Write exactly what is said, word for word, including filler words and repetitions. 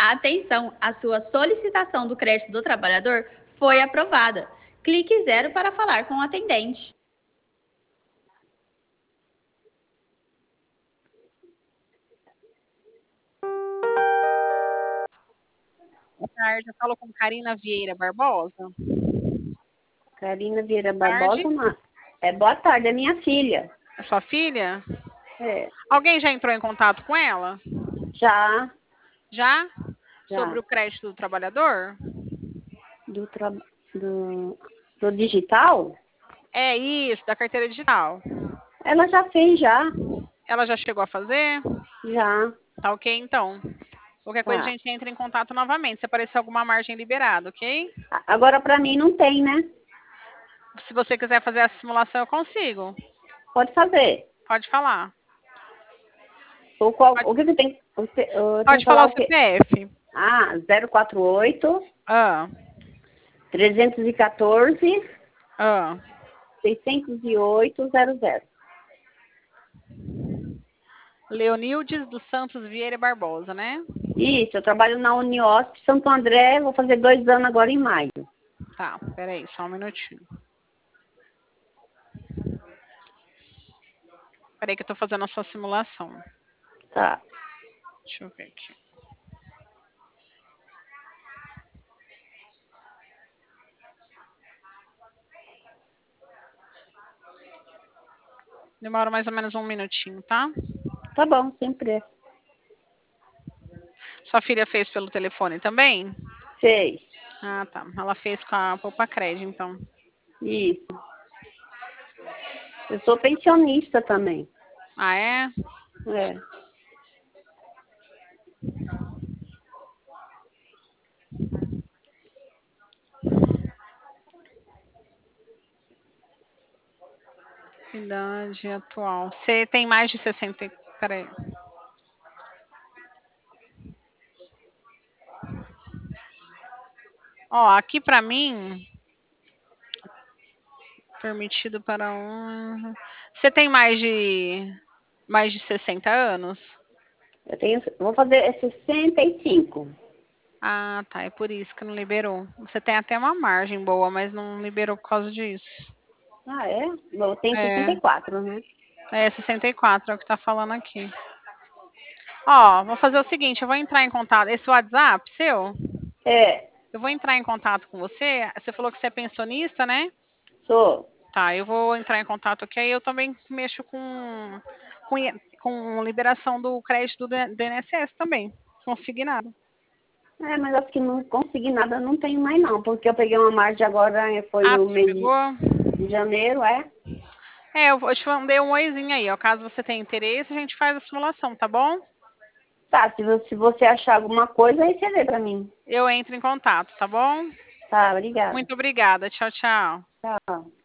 Atenção, a sua solicitação do crédito do trabalhador foi aprovada. Clique zero para falar com o atendente. Boa tarde, eu falo com Karina Vieira Barbosa. Karina Vieira Boa Barbosa, tarde. ma- é boa tarde, é minha filha. É sua filha? É, Alguém já entrou em contato com ela? já, Já? Sobre já, o crédito do trabalhador? do, tra... do, do digital, É isso, da carteira digital. ela já fez, já, Ela já chegou a fazer? já, Tá ok, então. Qualquer coisa a tá. gente entra em contato novamente, se aparecer alguma margem liberada, ok? A- Agora para mim não tem, né? Se você quiser fazer a simulação, eu consigo. Pode fazer. Pode falar. O, qual, Pode, o que que tem? o que- Eu tenho pode que falar falar o o quê? C P F. Ah, zero quatro oito, Ah, trezentos e quatorze, ah. seiscentos e oito, zero zero. Leonildes dos Santos Vieira Barbosa, né? Isso, eu trabalho na Uniosp Santo André, vou fazer dois anos agora em maio. Tá, peraí, só um minutinho. Peraí que eu tô fazendo a sua simulação. Tá. Deixa eu ver aqui. Demora mais ou menos um minutinho, tá? Tá bom, sempre é. Sua filha fez pelo telefone também? Fez. Ah, tá. Ela fez com a Poupa Cred, então. Isso. Eu sou pensionista também. Ah, é? É. Idade atual. Você tem mais de sessenta. e- Peraí. Ó, aqui pra mim, permitido para um. Você tem mais de mais de sessenta anos? Eu tenho, vou fazer é sessenta e cinco. Ah, tá. É por isso que não liberou. Você tem até uma margem boa, mas não liberou por causa disso. Ah, é? Eu tenho sessenta É, e quatro, né? é sessenta e quatro é o que tá falando aqui. Ó, vou fazer o seguinte, eu vou entrar em contato. Esse WhatsApp seu, É, eu vou entrar em contato com você. Você falou que você é pensionista, né? sou. Tá, eu vou entrar em contato aqui. Aí eu também mexo com, com, i- com liberação do crédito do I N S S também. Consignado. É, mas acho que não consegui nada, não tenho mais não, porque eu peguei uma margem agora, eh, foi Ah, no você mês pegou? de de janeiro, é? É, eu vou- eu te mandei um oizinho aí, ó. Caso você tenha interesse, a gente faz a simulação, tá bom? Tá, se você, se você achar alguma coisa, aí você lê pra mim. Eu entro em contato, tá bom? Tá, obrigada. Muito obrigada. Tchau, tchau. Tchau.